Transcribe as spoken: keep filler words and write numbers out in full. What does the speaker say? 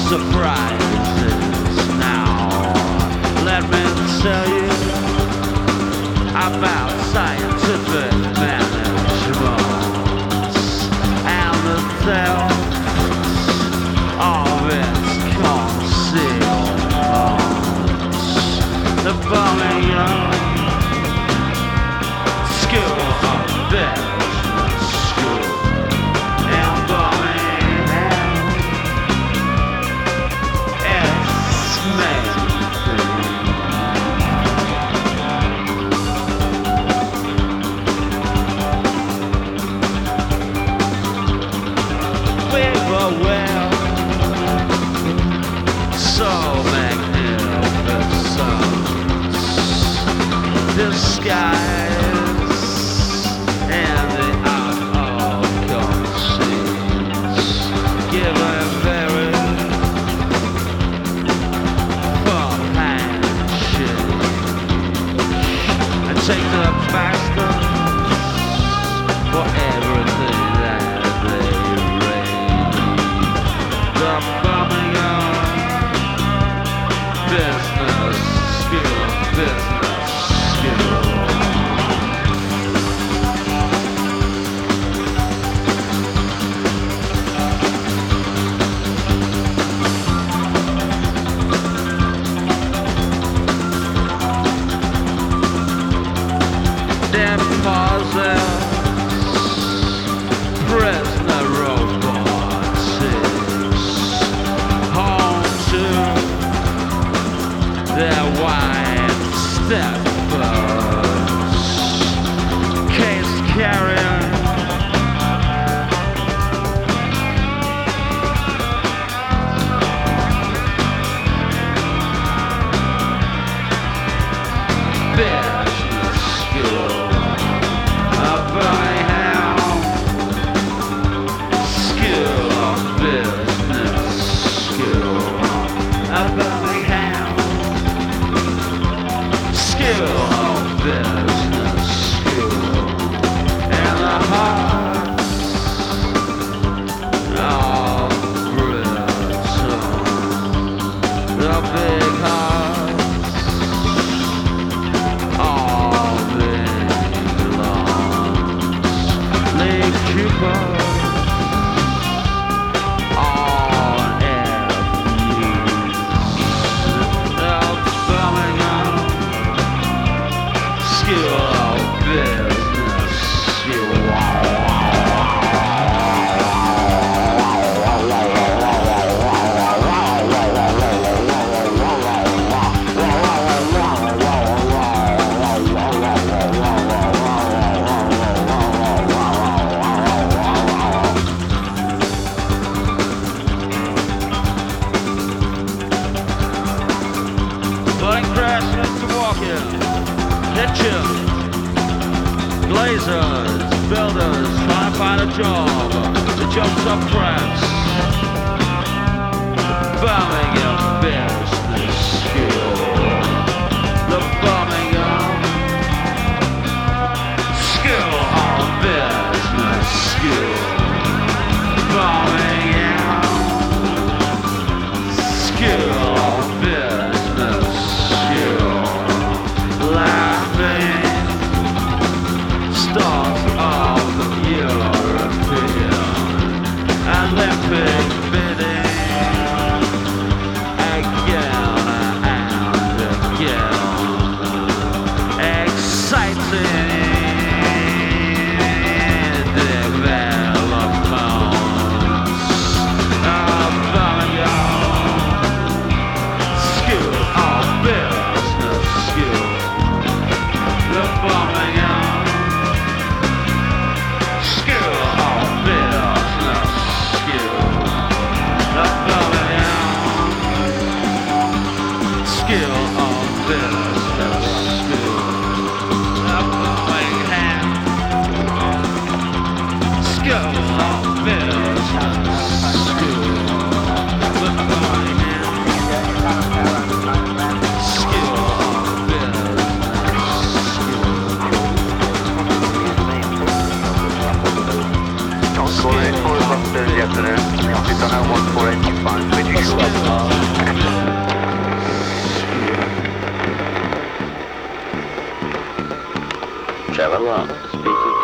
surprises now. Let me tell you about scientific management and the depth of its concealment. The bombing of school of business school and bombing it's made. Well, so magnificent, disguise and the art of conscience, given very firm handshake, and take the bastards for everything that they the bombing of business skill, business skill. Deposit prisoner robots. Their white steppers, case carrier, business school, a Birmingham school of business school, a Birmingham skill of business school and the hearts of Britain, the big hearts of England, Leave Cooper on F skill of business skill. Butting crashes to walk in. Kitchen, glazers, builders trying to find a job. The jobs are press. Birmingham business school. The Birmingham skill of business school. Birmingham skill of business school. Laughing stars of the European Olympic bidding again and again. Exciting developments of Birmingham school of business school. The Birmingham skill of business skill. The Birmingham skill of business skill. The Birmingham skill of business skill. The Birmingham skill of business skill. Yesterday, Capitana one four eight five. Trevor Long speaking.